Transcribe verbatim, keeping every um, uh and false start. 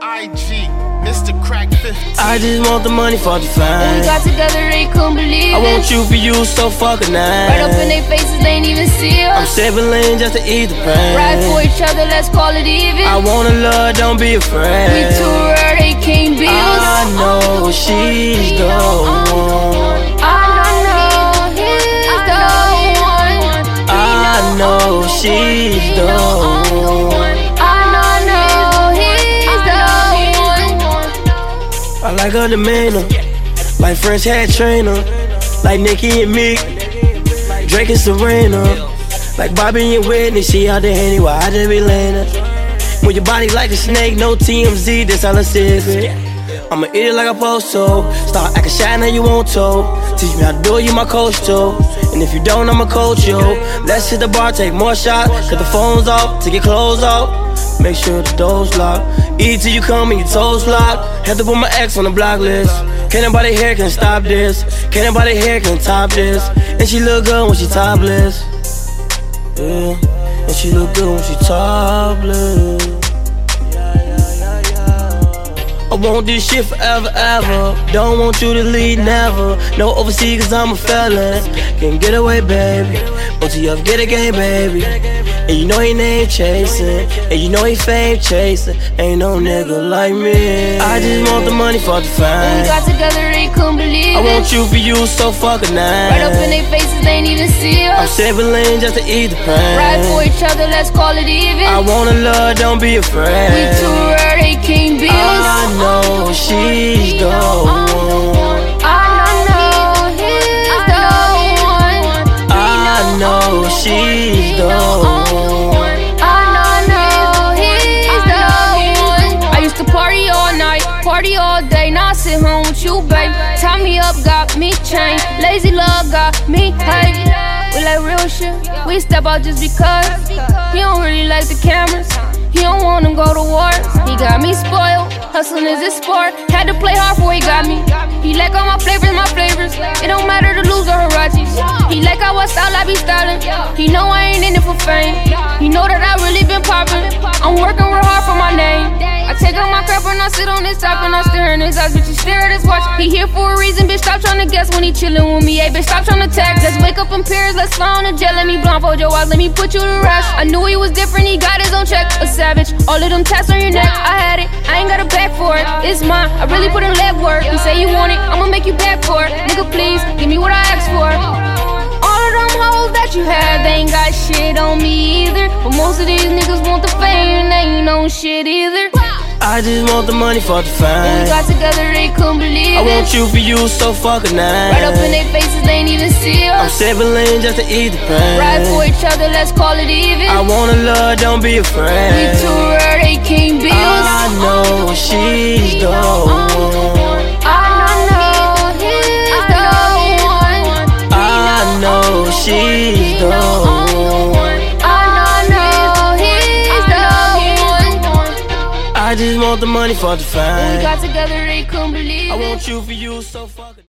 I G, Mister Crack fifteen. I just want the money for the fame. When we got together, they couldn't believe I it. want you for you so fucking nice. Right up in their faces, they ain't even see us. I'm seven lanes just to eat the pain. Ride for each other, let's call it even. I wanna love, don't be afraid. We too rare, they can't beat us. I know she's the one. I know he's the one. I know she's the one. I know he's the one. I like her demeanor, like French hat trainer, like Nicki and Meek, Drake and Serena, like Bobby and Whitney. She out there anyway, I just be laying her. When your body like a snake, no T M Z, that's all a secret. I'ma eat it like a posto. Start acting shy, now you won't toe. Teach me how to do it, you my coach too. And if you don't, I'ma coach you. Let's hit the bar, take more shots. Cut the phones off, take your clothes off. Make sure the door's locked. Eat till you come and your toes locked. Had to put my ex on the block list. Can't nobody here can stop this. Can't nobody here can top this. And she look good when she topless. Yeah, and she look good when she topless. I want this shit forever, ever. Don't want you to leave, never. No overseas, cause I'm a felon. Can't get away, baby. O T F, get a game, baby. And you know he name chasing. And you know he fame chasing. Ain't no nigga like me. I just want the money for the When we fame. got together, they couldn't believe I it. want you for you so fucking nice. Right up in their faces, they ain't even see I'm us. seven lanes just to eat the Ride for pain. each other, let's call it even. I wanna love, don't be We afraid. too rare, they can't beat us. I know she's the one. I know he's the one. I know she's the one. I know he's the one. I used to party all night, party all day. Now I sit home with you, babe. Tie me up, got me chained. Lazy love got me hype. We like real shit. We step out just because. He don't really like the cameras. He don't wanna go to war. He got me spoiled. Hustling is his sport. Had to play hard before he got me. He like all my flavors, my flavors. It don't matter to lose or Hirachis. He like how I style, I be styling. He know I ain't in it for fame. He know that I really been poppin'. I'm working real hard for my name. I take out my crap and I sit on his top and I stare in his eyes, bitch, you stare at his watch. He here for a reason, bitch, stop tryna guess when he chillin' with me. Hey, bitch, stop tryna text. Let's wake up in Paris, let's fly on the jet. Let me blindfold your eyes, let me put you to rest. I knew he was different, he got his own check. A savage, all of them tats on your neck. I had it, I ain't got a bag for it. It's mine, I really put in leg work. You say you want it, I'ma make you beg for it. Nigga, please, give me what I asked for. All of them hoes that you had, they ain't got shit on me either. But most of these niggas want the fame and they ain't on shit either. I just want the money for the When we fame. got together, they couldn't believe I it. want you for you so fucking nice. Right up in their faces, they ain't even see I'm us. seven lanes just to eat the Ride for pain. each other, let's call it even. I wanna love, don't be We afraid. too rare, they can't beat us. I know she's the one. I know he's the one. I know she's the one. I know he's the one. I just want the money for the When we fame. got together, they couldn't believe I it. want you for you so fucking